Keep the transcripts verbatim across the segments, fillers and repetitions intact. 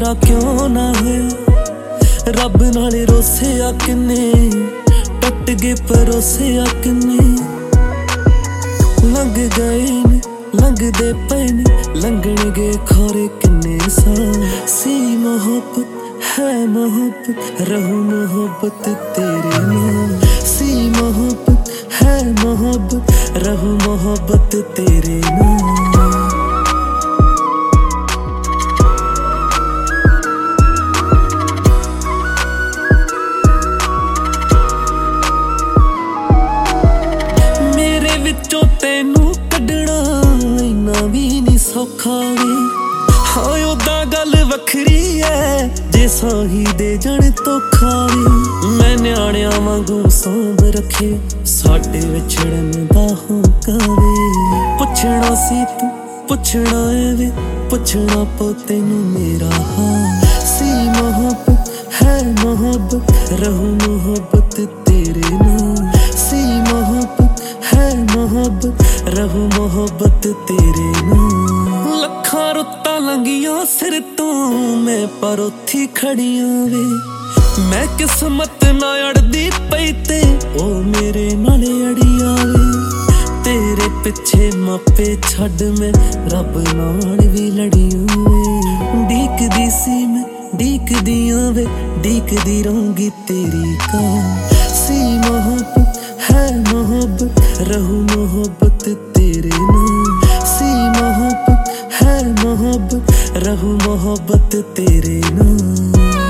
वाला क्यों ना है रब नाले रोसे आ किन्ने टट गए परोसे आ किन्ने लंघ गए ने लंघदे पे ने लंघण गए खोरे किन्ने साल सी मोहब्बत है मोहब्बत रहूं मोहब्बत तेरे नाल सी मोहब्बत है मोहब्बत रहूं मोहब्बत तेरे नाल विचों तेनू कड्ढना इन्ना भी नहीं सौखा वे हाँ उदा गल वखरी है जे साही दे जण धोखा वे मैं न्याणियां वांगू सांभ रखे साडे विछड़न दा होका वे पुछना सी तू पुछना है वे पुछना पो तैनू मेरा हाल सी मोहब्बत है मोहब्बत रहूं मोहब्बत तेरे नाल सी मोहब्बत है मोहब्बत रहूं मोहब्बत तेरे नाल लखां रुत्तां लंघियां सिर तो मैं पर उत्थी खड़ियां वे मैं किस्मत ना अड़दी पई ते ओ मेरे नाल अड़ी आवे तेरे पिछे मापे छड्ड मैं रब नाल भी लड़ियां वे डीकदी सी मैं डीकदियां वे डीकदी रहूंगी तेरी का सी मोहब्बत है मोहब्बत रहूं मोहब्बत तेरे नाल सी मोहब्बत है मोहब्बत रहूं मोहब्बत तेरे नाल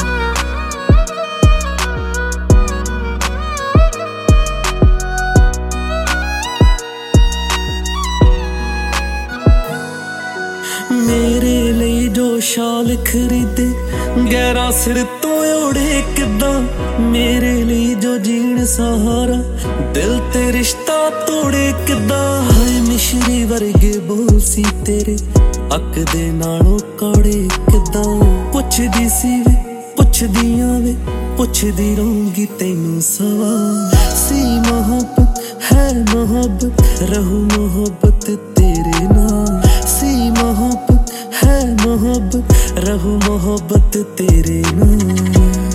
मेरे लिए जो शाल खरीदे गहरा सिर तो ओढ़े किदा मेरे लिए जो जीण सहारा दिल ते रिश्ता तोड़े किदा हाय मिश्री वर्गे बोल सी तेरे अक दे नालों कौड़े किदा पुछदी सी वे पुछदियां वे पुछदी रहूंगी तैनू सवाल सी मोहब्बत है मोहब्बत रहूं मोहब्बत तेरे नाल सी मोहब्बत है मोहब्बत रहूं मोहब्बत तेरे नाल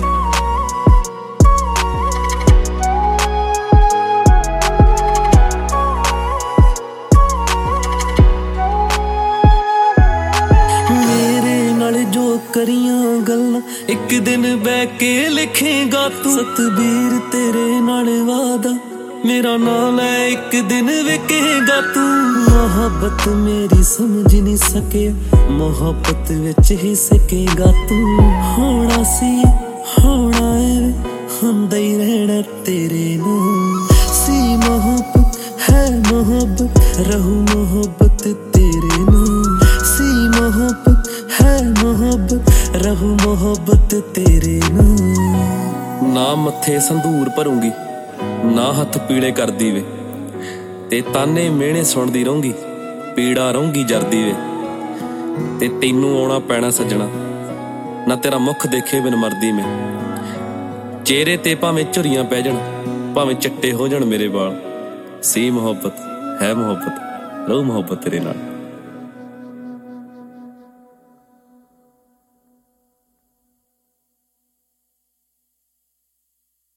जो करियां गल्लां एक दिन बह के लिखेगा तू सतबीर तेरे नाल वादा मेरा नाम है एक दिन विकेगा तू मोहब्बत मेरी समझ नहीं सके मोहब्बत विच ही सकेगा तू होना सी होना है हुंदा ही रहना तेरे नाल सी मोहब्बत है मोहब्बत रहूं मोहब्बत तेरे नाल सी मोहब्बत है मोहब्बत रहूं मोहब्बत तेरे नाल ना मत्थे संदूर भरूंगी ना हथ पीड़े करदी वे ते ताने मेहणे सुणदी रहूंगी पीड़ा रहूंगी जरदी वे ते तैनू आउणा पैणा सजना ना तेरा मुख देखे बिन मरदी मैं चेहरे ते भावें झुरियां पै जाण भावें चिट्टे हो जाण मेरे वाल सी मोहब्बत है मोहब्बत रहूं मोहब्बत तेरे नाल।